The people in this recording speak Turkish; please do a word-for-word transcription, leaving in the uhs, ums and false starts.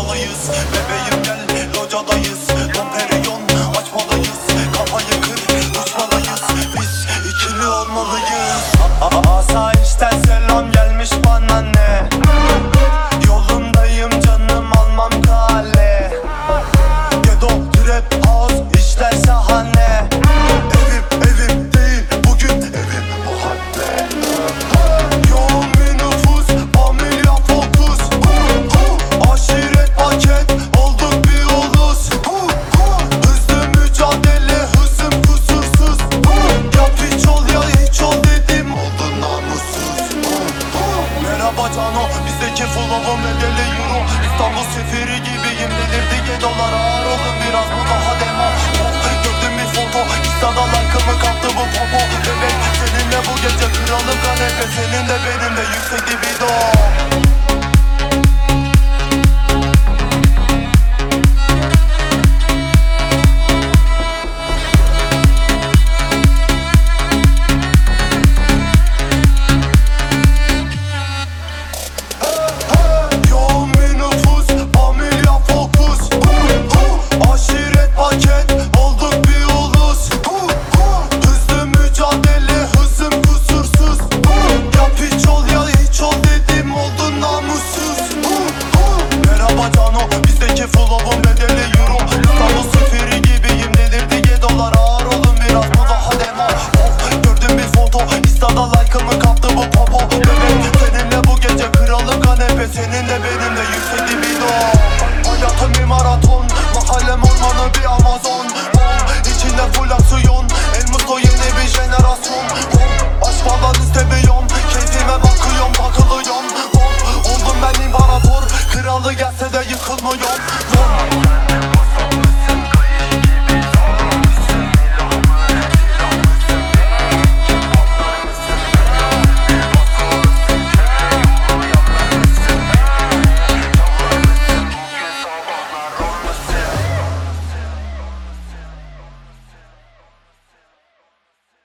kralıyız. Bebeğim gel locadayız. Domperiyon açmalıyız. Kafayı kır uçmalıyız. Biz ikili olmalıyız. Asayişten selam gelmiş bana ne? Yolundayım canım almam kale. Gedo trap house işler şahane. Evim evim değil bugün evim bu halde. Yoğun bir nüfus familya fokus. Aşiret paket olduk bir ulus. Hızlı mücadele hızım kusursuz. Yap hiç ol ya hiç ol dedim oldun namussuz. Merhaba Cano bizdeki flow'um bedeli euro. İstanbul seferi gibiyim delirdi gedolar. Ağır olun biraz bu daha demo. Gördüm bir foto Insta'da like'ımı kaptı bu popo. Bebek seninle bu gece kralım kanepe. Senin de benim de yüksek libido.